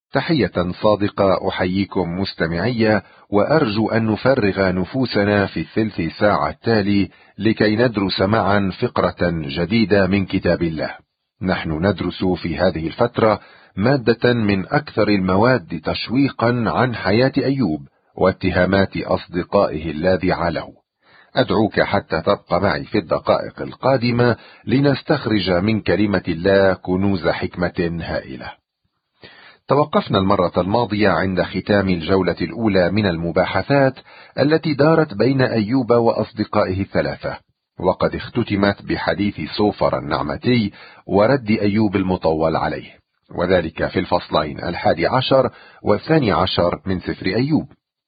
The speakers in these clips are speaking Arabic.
تحية صادقة أحييكم مستمعي، وأرجو أن نفرغ نفوسنا في الثلث ساعة التالي لكي ندرس معا فقرة جديدة من كتاب الله. نحن ندرس في هذه الفترة مادة من أكثر المواد تشويقا عن حياة أيوب واتهامات أصدقائه اللاذعة له. أدعوك حتى تبقى معي في الدقائق القادمة لنستخرج من كلمة الله كنوز حكمة هائلة. توقفنا المرة الماضية عند ختام الجولة الأولى من المباحثات التي دارت بين أيوب وأصدقائه الثلاثة، وقد اختتمت بحديث صوفر النعمتي ورد أيوب المطول عليه، وذلك في الفصلين 11 و12 من سفر أيوب.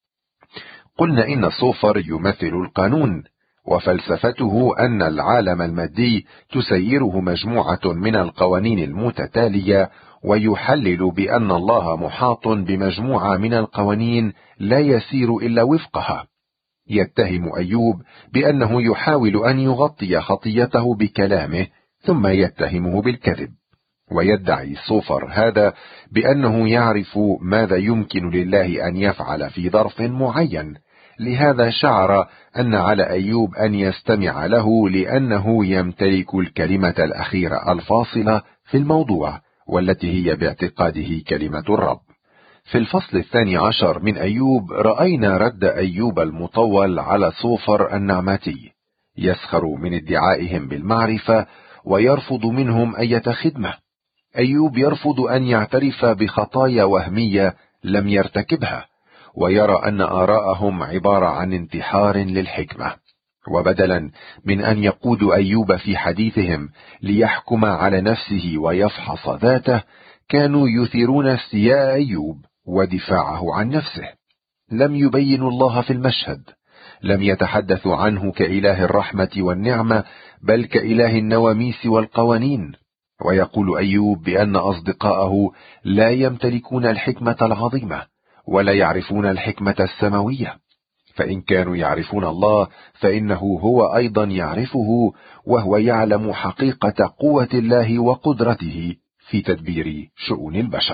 قلنا إن صوفر يمثل القانون، وفلسفته أن العالم المادي تسيره مجموعة من القوانين المتتالية، ويحلل بأن الله محاط بمجموعة من القوانين لا يسير إلا وفقها. يتهم أيوب بأنه يحاول أن يغطي خطيته بكلامه، ثم يتهمه بالكذب، ويدعي صوفر هذا بأنه يعرف ماذا يمكن لله أن يفعل في ظرف معين، لهذا شعر أن على أيوب أن يستمع له لأنه يمتلك الكلمة الأخيرة الفاصلة في الموضوع، والتي هي باعتقاده كلمة الرب. في الفصل 12 من أيوب رأينا رد أيوب المطول على صوفر النعمتي، يسخر من ادعائهم بالمعرفة ويرفض منهم أي خدمة. أيوب يرفض أن يعترف بخطايا وهمية لم يرتكبها، ويرى أن آراءهم عبارة عن انتحار للحكمة، وبدلا من أن يقود أيوب في حديثهم ليحكم على نفسه ويفحص ذاته، كانوا يثيرون استياء أيوب ودفاعه عن نفسه. لم يبينوا الله في المشهد، لم يتحدثوا عنه كإله الرحمة والنعمة، بل كإله النواميس والقوانين. ويقول أيوب بأن أصدقائه لا يمتلكون الحكمة العظيمة ولا يعرفون الحكمة السماوية، فإن كانوا يعرفون الله فإنه هو أيضا يعرفه، وهو يعلم حقيقة قوة الله وقدرته في تدبير شؤون البشر.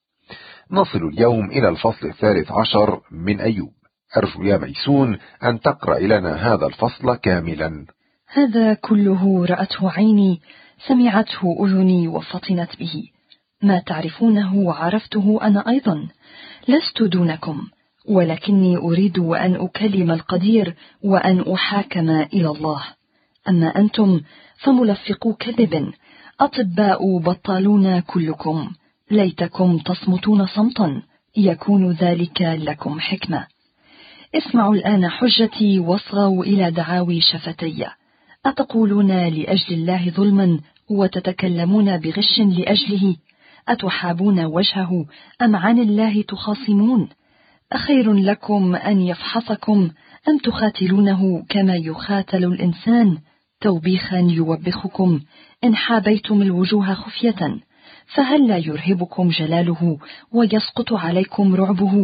نصل اليوم إلى الفصل 13 من أيوب. أرجو يا ميسون أن تقرأ لنا هذا الفصل كاملا. هذا كله رأته عيني، سمعته أذني وفطنت به. ما تعرفونه وعرفته أنا أيضا، لست دونكم، ولكني أريد أن أكلم القدير وأن أحاكم إلى الله. أما أنتم فملفقو كذب، أطباء بطالون كلكم، ليتكم تصمتون صمتا، يكون ذلك لكم حكمة. اسمعوا الآن حجتي واصغوا إلى دعاوي شفتي. أتقولون لأجل الله ظلما وتتكلمون بغش لأجله؟ أتحابون وجهه أم عن الله تخاصمون؟ أخير لكم أن يفحصكم أم تخاتلونه كما يخاتل الإنسان؟ توبيخا يوبخكم إن حابيتم الوجوه خفية، فهل لا يرهبكم جلاله ويسقط عليكم رعبه؟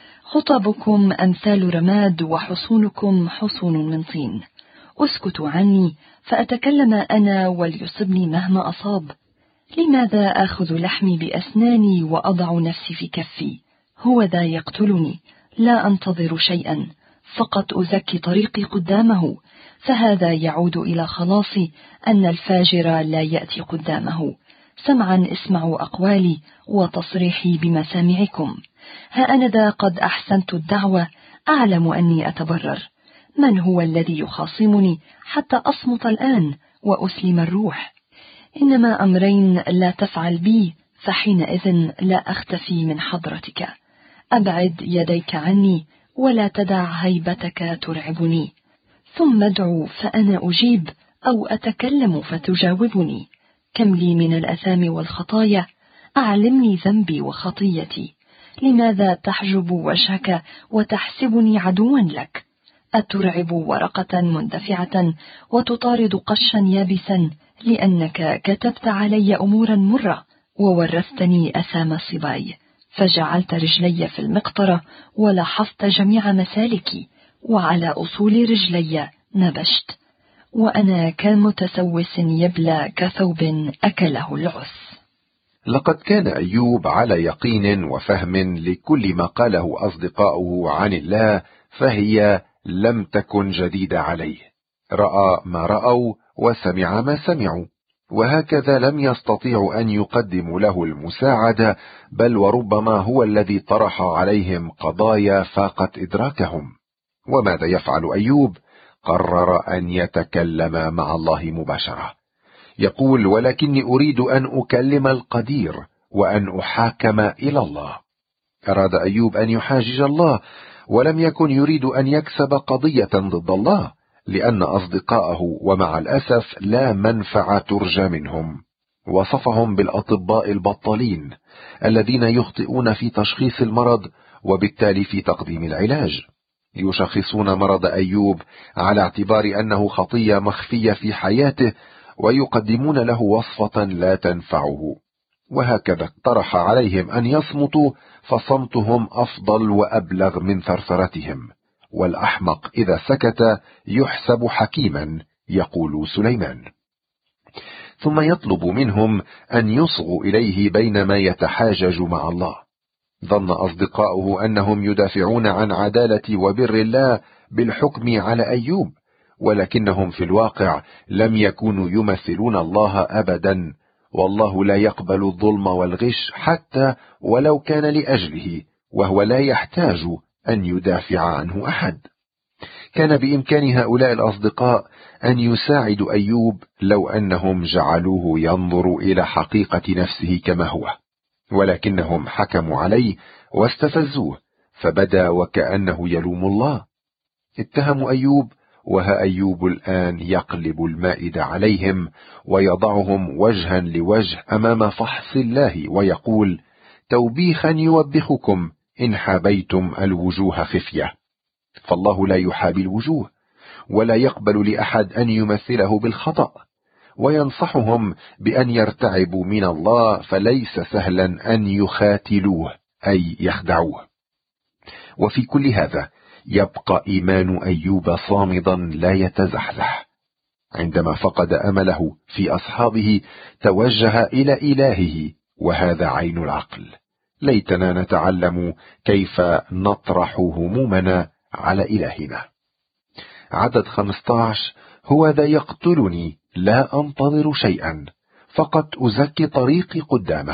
خطبكم أمثال رماد وحصونكم حصون من طين. اسكتوا عني فأتكلم أنا وليصبني مهما أصاب. لماذا آخذ لحمي بأسناني وأضع نفسي في كفي؟ هو ذا يقتلني، لا أنتظر شيئا، فقط أزكي طريقي قدامه، فهذا يعود إلى خلاصي أن الفاجر لا يأتي قدامه. سمعا اسمعوا أقوالي وتصريحي بمسامعكم. ها أنا ذا قد أحسنت الدعوة، أعلم أني أتبرر. من هو الذي يخاصمني حتى أصمت الآن وأسلم الروح؟ إنما أمرين لا تفعل بي، فحينئذ لا أختفي من حضرتك. أبعد يديك عني ولا تدع هيبتك ترعبني. ثم ادعو فأنا أجيب، أو أتكلم فتجاوبني. كم لي من الأثام والخطايا، أعلمني ذنبي وخطيتي. لماذا تحجب وجهك وتحسبني عدوا لك؟ أترعب ورقة مندفعة وتطارد قشا يابسا، لأنك كتبت علي أمورا مرة وورثتني أثام صباي، فجعلت رجلي في المقطرة ولاحظت جميع مسالكي، وعلى أصول رجلي نبشت، وأنا كمتسوس يبلى كثوب أكله العث. لقد كان أيوب على يقين وفهم لكل ما قاله أصدقاؤه عن الله، فهي لم تكن جديدة عليه. رأى ما رأوا وسمع ما سمعوا، وهكذا لم يستطيعوا أن يقدموا له المساعدة، بل وربما هو الذي طرح عليهم قضايا فاقت إدراكهم. وماذا يفعل أيوب؟ قرر أن يتكلم مع الله مباشرة. يقول: ولكني أريد أن أكلم القدير وأن أحاكم إلى الله. أراد أيوب أن يحاجج الله، ولم يكن يريد أن يكسب قضية ضد الله، لأن أصدقاءه ومع الأسف لا منفعة ترجى منهم. وصفهم بالأطباء البطالين الذين يخطئون في تشخيص المرض وبالتالي في تقديم العلاج. يشخصون مرض أيوب على اعتبار أنه خطية مخفية في حياته، ويقدمون له وصفة لا تنفعه. وهكذا اقترح عليهم أن يصمتوا، فصمتهم أفضل وأبلغ من ثرثرتهم، والأحمق إذا سكت يحسب حكيما، يقول سليمان. ثم يطلب منهم أن يصغوا إليه بينما يتحاجج مع الله. ظن أصدقاؤه أنهم يدافعون عن عدالة وبر الله بالحكم على أيوب، ولكنهم في الواقع لم يكونوا يمثلون الله أبدا، والله لا يقبل الظلم والغش حتى ولو كان لأجله، وهو لا يحتاج أن يدافع عنه أحد. كان بإمكان هؤلاء الأصدقاء أن يساعدوا أيوب لو أنهم جعلوه ينظر إلى حقيقة نفسه كما هو، ولكنهم حكموا عليه واستفزوه، فبدا وكأنه يلوم الله. اتهموا أيوب، وها أيوب الآن يقلب المائدة عليهم ويضعهم وجها لوجه أمام فحص الله، ويقول: توبيخا يوبخكم إن حابيتم الوجوه خفية. فالله لا يحابي الوجوه، ولا يقبل لأحد أن يمثله بالخطأ، وينصحهم بأن يرتعبوا من الله، فليس سهلا أن يخاتلوه أي يخدعوه. وفي كل هذا يبقى إيمان أيوب صامدا لا يتزحزح. عندما فقد أمله في أصحابه توجه إلى إلهه، وهذا عين العقل. ليتنا نتعلم كيف نطرح همومنا على إلهنا. عدد 15: هو ذا يقتلني لا أنتظر شيئا، فقد أزكي طريقي قدامه.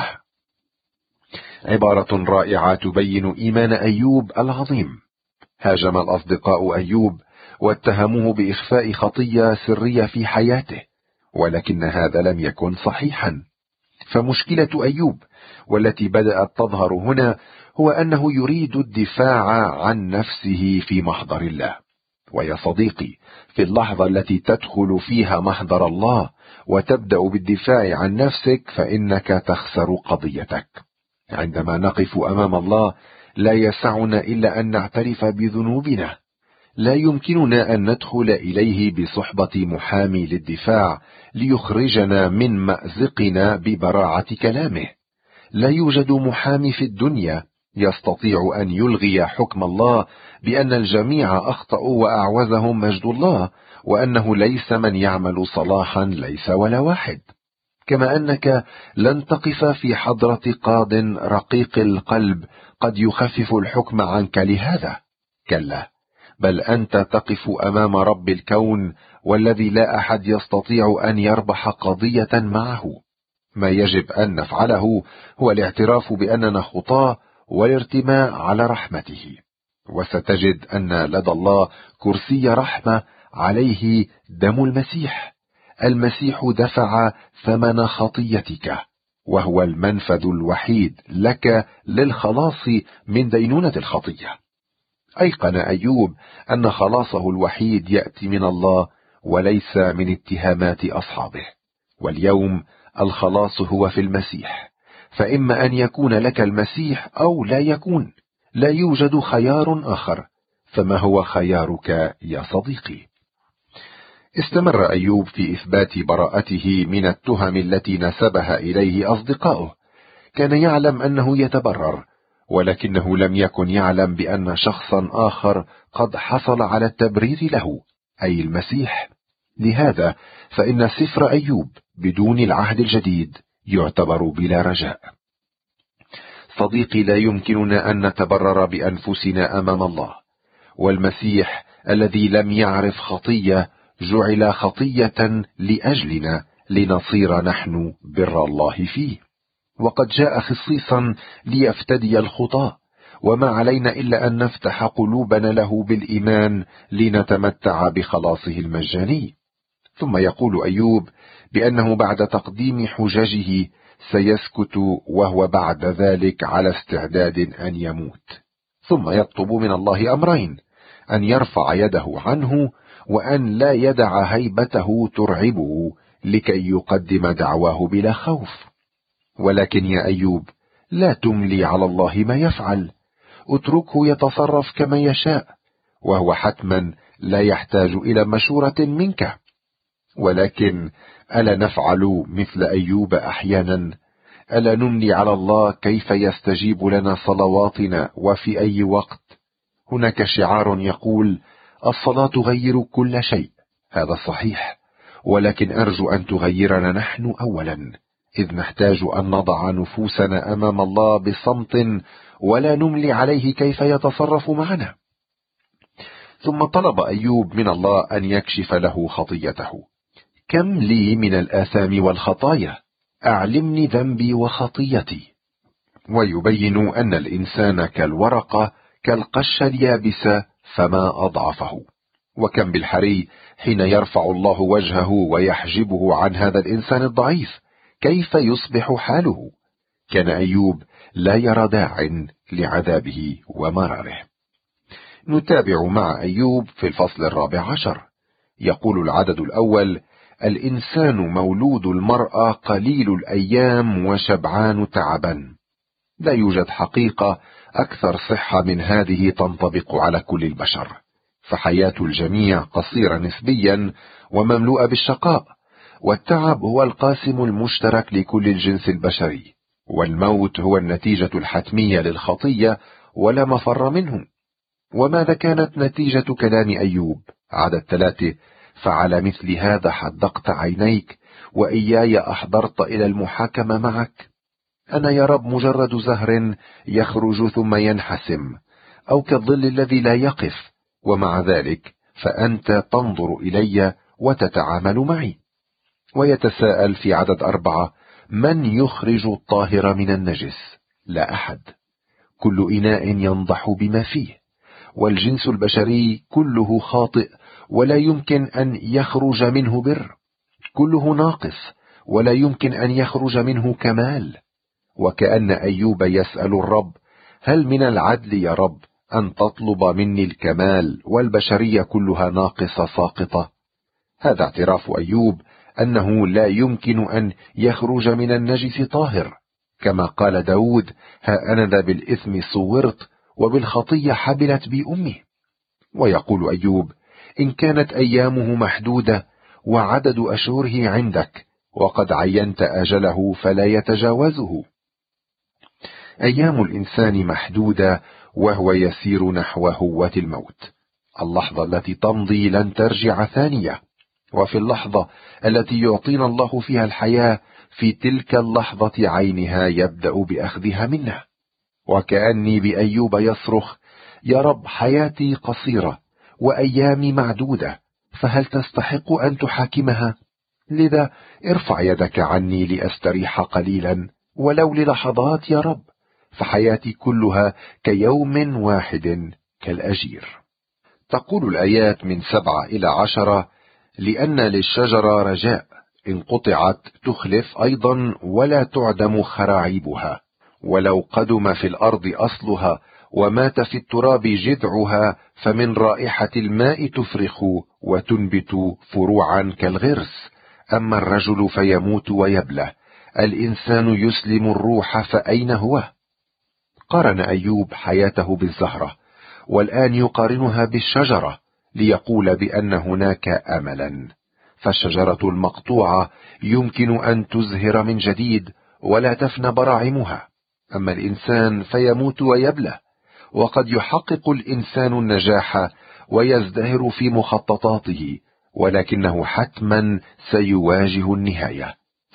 عبارة رائعة تبين إيمان أيوب العظيم. هاجم الأصدقاء أيوب واتهموه بإخفاء خطية سرية في حياته، ولكن هذا لم يكن صحيحا. فمشكلة أيوب والتي بدأت تظهر هنا هو أنه يريد الدفاع عن نفسه في محضر الله. ويا صديقي، في اللحظة التي تدخل فيها محضر الله وتبدأ بالدفاع عن نفسك فإنك تخسر قضيتك. عندما نقف أمام الله لا يسعنا إلا أن نعترف بذنوبنا. لا يمكننا أن ندخل إليه بصحبة محامي للدفاع ليخرجنا من مأزقنا ببراعة كلامه. لا يوجد محامي في الدنيا يستطيع أن يلغي حكم الله بأن الجميع أخطأوا وأعوزهم مجد الله، وأنه ليس من يعمل صلاحا ليس ولا واحد. كما أنك لن تقف في حضرة قاض رقيق القلب قد يخفف الحكم عنك لهذا، كلا، بل أنت تقف أمام رب الكون والذي لا أحد يستطيع أن يربح قضية معه. ما يجب أن نفعله هو الاعتراف بأننا خطاة والارتماء على رحمته، وستجد أن لدى الله كرسي رحمة عليه دم المسيح. المسيح دفع ثمن خطيتك، وهو المنفذ الوحيد لك للخلاص من دينونة الخطية. أيقن أيوب أن خلاصه الوحيد يأتي من الله وليس من اتهامات أصحابه. واليوم الخلاص هو في المسيح، فإما أن يكون لك المسيح أو لا يكون، لا يوجد خيار آخر. فما هو خيارك يا صديقي؟ استمر أيوب في إثبات براءته من التهم التي نسبها إليه أصدقائه. كان يعلم أنه يتبرر، ولكنه لم يكن يعلم بأن شخصا آخر قد حصل على التبرير له، أي المسيح. لهذا فإن سفر أيوب بدون العهد الجديد يعتبر بلا رجاء. صديقي، لا يمكننا أن نتبرر بأنفسنا أمام الله، والمسيح الذي لم يعرف خطية جعل خطية لأجلنا لنصير نحن بر الله فيه، وقد جاء خصيصا ليفتدي الخطاة، وما علينا إلا أن نفتح قلوبنا له بالإيمان لنتمتع بخلاصه المجاني. ثم يقول أيوب بأنه بعد تقديم حججه سيسكت، وهو بعد ذلك على استعداد أن يموت، ثم يطلب من الله أمرين: أن يرفع يده عنه، وأن لا يدع هيبته ترعبه، لكي يقدم دعواه بلا خوف. ولكن يا أيوب، لا تملي على الله ما يفعل، اتركه يتصرف كما يشاء، وهو حتما لا يحتاج إلى مشورة منك. ولكن ألا نفعل مثل أيوب أحيانا؟ ألا نملي على الله كيف يستجيب لنا صلواتنا وفي أي وقت؟ هناك شعار يقول: الصلاة تغير كل شيء. هذا صحيح، ولكن أرجو أن تغيرنا نحن أولا، إذ نحتاج أن نضع نفوسنا أمام الله بصمت، ولا نملي عليه كيف يتصرف معنا. ثم طلب أيوب من الله أن يكشف له خطيته. كم لي من الآثام والخطايا، أعلمني ذنبي وخطيتي. ويبين أن الإنسان كالورقة، كالقشة اليابسة، فما أضعفه. وكم بالحري حين يرفع الله وجهه ويحجبه عن هذا الإنسان الضعيف، كيف يصبح حاله؟ كان أيوب لا يرى داع لعذابه ومراره. نتابع مع أيوب في الفصل 14. يقول العدد الأول: الإنسان مولود المرأة قليل الأيام وشبعان تعبا. لا يوجد حقيقة أكثر صحة من هذه تنطبق على كل البشر، فحياة الجميع قصيرة نسبيا ومملوءة بالشقاء، والتعب هو القاسم المشترك لكل الجنس البشري، والموت هو النتيجة الحتمية للخطية ولا مفر منه. وماذا كانت نتيجة كلام أيوب؟ عدد 3: فعلى مثل هذا حدقت عينيك، وإياي أحضرت إلى المحاكمة معك. أنا يا رب مجرد زهر يخرج ثم ينحسم، أو كالظل الذي لا يقف، ومع ذلك فأنت تنظر إلي وتتعامل معي. ويتساءل في عدد 4: من يخرج الطاهر من النجس؟ لا أحد. كل إناء ينضح بما فيه، والجنس البشري كله خاطئ ولا يمكن أن يخرج منه بر، كله ناقص ولا يمكن أن يخرج منه كمال. وكأن أيوب يسأل الرب: هل من العدل يا رب أن تطلب مني الكمال والبشرية كلها ناقصة ساقطة؟ هذا اعتراف أيوب أنه لا يمكن أن يخرج من النجس طاهر، كما قال داود: ها أنا ذا بالإثم صورت، وبالخطية حبلت بي أمي. ويقول أيوب: إن كانت أيامه محدودة وعدد أشهره عندك، وقد عينت أجله فلا يتجاوزه. أيام الإنسان محدودة، وهو يسير نحو هوة الموت. اللحظة التي تمضي لن ترجع ثانية، وفي اللحظة التي يعطينا الله فيها الحياة، في تلك اللحظة عينها يبدأ بأخذها منا. وكأني بأيوب يصرخ: يا رب، حياتي قصيرة وأيامي معدودة، فهل تستحق أن تحاكمها؟ لذا ارفع يدك عني لأستريح قليلا، ولو للحظات يا رب، فحياتي كلها كيوم واحد كالأجير. تقول الآيات من 7 إلى 10: لأن للشجرة رجاء، إن قطعت تخلف أيضا، ولا تعدم خراعيبها، ولو قدم في الأرض أصلها ومات في التراب جذعها، فمن رائحة الماء تفرخ وتنبت فروعا كالغرس. أما الرجل فيموت ويبلى، الإنسان يسلم الروح، فأين هو؟ قارن أيوب حياته بالزهرة، والآن يقارنها بالشجرة، ليقول بأن هناك أملا. فالشجرة المقطوعة يمكن أن تزهر من جديد ولا تفنى براعمها، أما الإنسان فيموت ويبلى. وقد يحقق الإنسان النجاح ويزدهر في مخططاته، ولكنه حتما سيواجه النهاية،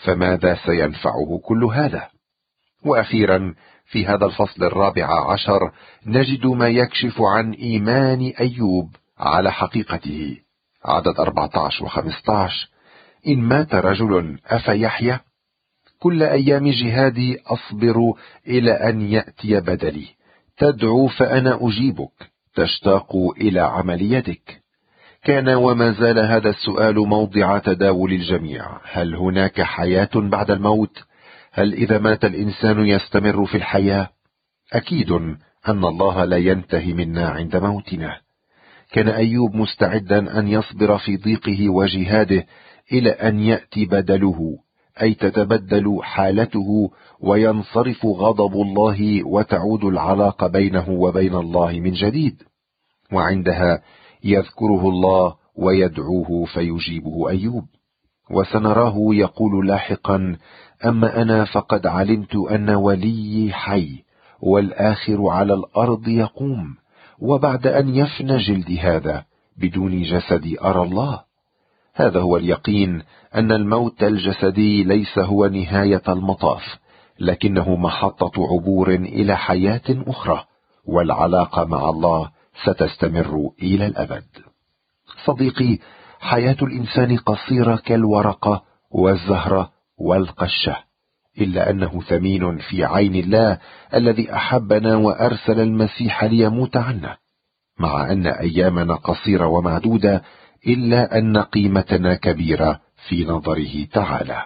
فماذا سينفعه كل هذا؟ وأخيرا في هذا الفصل 14 نجد ما يكشف عن إيمان أيوب على حقيقته. عدد 14 و15: إن مات رجل أفيحيا؟ كل أيام جهادي أصبر إلى أن يأتي بدلي. تدعو فأنا أجيبك، تشتاق إلى عمل يدك. كان وما زال هذا السؤال موضع تداول الجميع: هل هناك حياة بعد الموت؟ هل إذا مات الإنسان يستمر في الحياة؟ أكيد أن الله لا ينتهي منا عند موتنا. كان أيوب مستعدا أن يصبر في ضيقه وجهاده إلى أن يأتي بدله، أي تتبدل حالته وينصرف غضب الله وتعود العلاقة بينه وبين الله من جديد. وعندها يذكره الله ويدعوه فيجيبه أيوب. وسنراه يقول لاحقا: أما أنا فقد علمت أن وليي حي، والآخر على الأرض يقوم، وبعد أن يفنى جلدي هذا بدون جسدي أرى الله. هذا هو اليقين أن الموت الجسدي ليس هو نهاية المطاف، لكنه محطة عبور إلى حياة أخرى، والعلاقة مع الله ستستمر إلى الأبد. صديقي، حياة الإنسان قصيرة كالورقة والزهرة والقشة، إلا أنه ثمين في عين الله الذي أحبنا وأرسل المسيح ليموت عنا. مع أن أيامنا قصيرة ومعدودة، إلا أن قيمتنا كبيرة في نظره تعالى.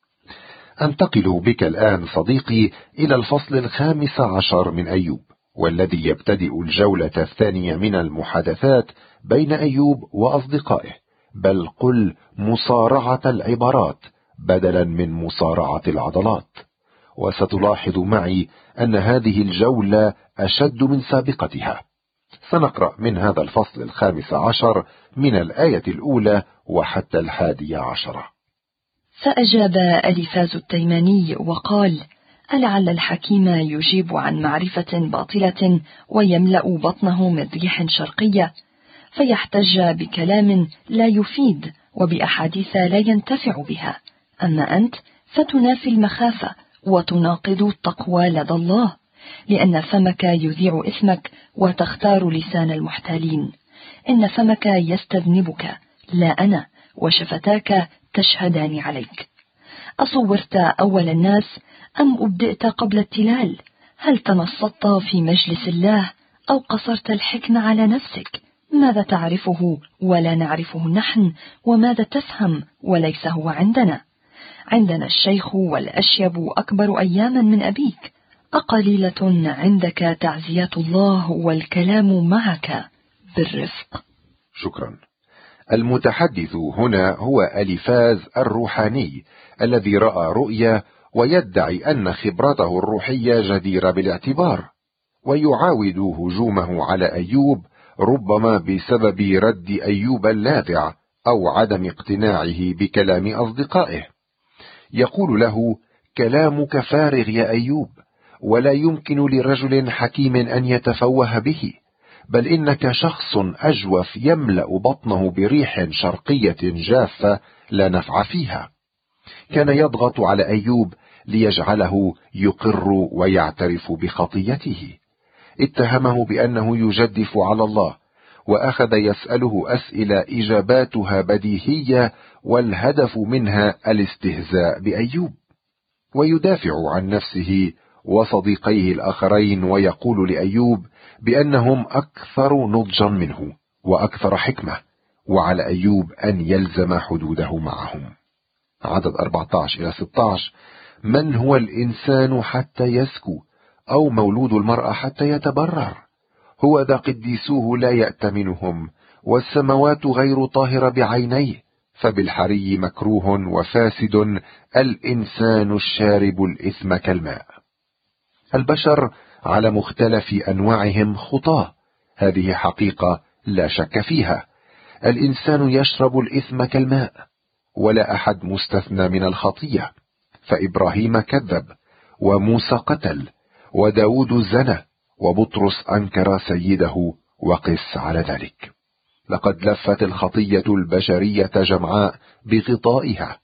أنتقل بك الآن صديقي إلى الفصل 15 من أيوب، والذي يبتدئ الجولة الثانية من المحادثات بين أيوب وأصدقائه، بل قل مصارعة العبارات بدلا من مصارعة العضلات. وستلاحظ معي أن هذه الجولة أشد من سابقتها. سنقرأ من هذا الفصل 15 من الآية الأولى وحتى 11. فأجاب أليفاز التيماني وقال: ألعل الحكيم يجيب عن معرفة باطلة ويملأ بطنه من ريح شرقية، فيحتج بكلام لا يفيد وبأحاديث لا ينتفع بها. أما أنت فتنافي المخافة وتناقض التقوى لدى الله، لأن فمك يذيع إثمك وتختار لسان المحتالين. إن فمك يستذنبك لا أنا، وشفتاك تشهدان عليك. أصورت أول الناس أم أبدأت قبل التلال؟ هل تنصت في مجلس الله أو قصرت الحكم على نفسك؟ ماذا تعرفه ولا نعرفه نحن؟ وماذا تفهم وليس هو عندنا؟ عندنا الشيخ والأشيب أكبر أياما من أبيك. أقليلة عندك تعزية الله والكلام معك بالرفق. شكرا. المتحدث هنا هو أليفاز الروحاني الذي رأى رؤيا ويدعي أن خبرته الروحية جديرة بالاعتبار، ويعاود هجومه على أيوب ربما بسبب رد أيوب اللاذع أو عدم اقتناعه بكلام أصدقائه. يقول له: كلامك فارغ يا أيوب، ولا يمكن لرجل حكيم أن يتفوه به، بل إنك شخص أجوف يملأ بطنه بريح شرقية جافة لا نفع فيها. كان يضغط على أيوب ليجعله يقر ويعترف بخطيته. اتهمه بأنه يجدف على الله، وأخذ يسأله أسئلة إجاباتها بديهية والهدف منها الاستهزاء بأيوب، ويدافع عن نفسه وصديقيه الآخرين ويقول لأيوب بأنهم أكثر نضجا منه وأكثر حكمة، وعلى أيوب أن يلزم حدوده معهم. عدد 14-16: من هو الإنسان حتى يزكو، أو مولود المرأة حتى يتبرر؟ هو ذا قديسوه لا يأتمنهم، والسماوات غير طاهرة بعينيه، فبالحري مكروه وفاسد الإنسان الشارب الإثم كالماء. البشر على مختلف أنواعهم خطاة، هذه حقيقة لا شك فيها. الإنسان يشرب الإثم كالماء، ولا أحد مستثنى من الخطية. فإبراهيم كذب، وموسى قتل، وداود زنى، وبطرس أنكر سيده، وقس على ذلك. لقد لفت الخطية البشرية جمعاء بغطائها،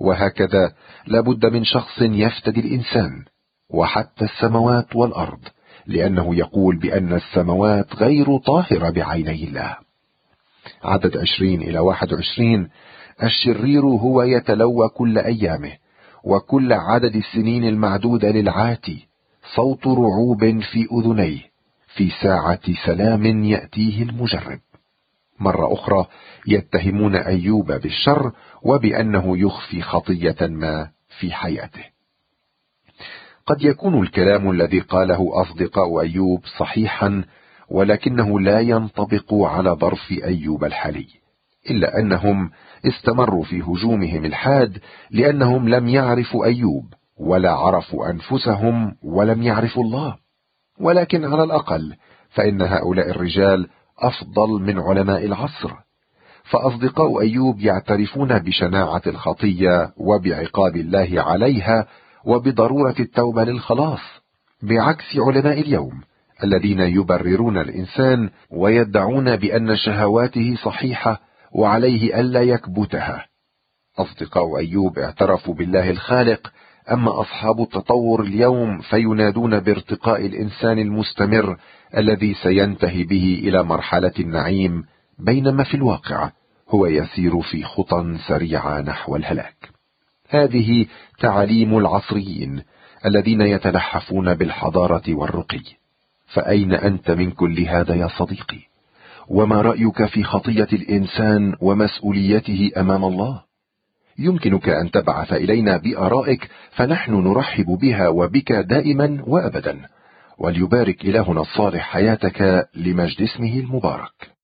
وهكذا لابد من شخص يفتدي الإنسان وحتى السماوات والأرض، لأنه يقول بأن السماوات غير طاهرة بعيني الله. عدد 20-21: الشرير هو يتلوى كل أيامه، وكل عدد السنين المعدودة للعاتي، صوت رعوب في أذنيه، في ساعة سلام يأتيه المجرب. مرة أخرى يتهمون أيوب بالشر وبأنه يخفي خطية ما في حياته. قد يكون الكلام الذي قاله أصدقاء أيوب صحيحا، ولكنه لا ينطبق على ظرف أيوب الحالي، إلا أنهم استمروا في هجومهم الحاد لأنهم لم يعرفوا أيوب ولا عرفوا أنفسهم ولم يعرفوا الله. ولكن على الأقل فإن هؤلاء الرجال أفضل من علماء العصر، فأصدقاء أيوب يعترفون بشناعة الخطية وبعقاب الله عليها وبضرورة التوبة للخلاص، بعكس علماء اليوم الذين يبررون الإنسان ويدعون بأن شهواته صحيحة وعليه ألا يكبتها. أصدقاء أيوب اعترفوا بالله الخالق، أما أصحاب التطور اليوم فينادون بارتقاء الإنسان المستمر الذي سينتهي به إلى مرحلة النعيم، بينما في الواقع هو يسير في خطى سريعة نحو الهلاك. هذه تعاليم العصريين الذين يتلحفون بالحضارة والرقي. فأين أنت من كل هذا يا صديقي؟ وما رأيك في خطية الإنسان ومسؤوليته أمام الله؟ يمكنك أن تبعث إلينا بآرائك، فنحن نرحب بها وبك دائما وأبدا. وليبارك إلهنا الصالح حياتك لمجد اسمه المبارك.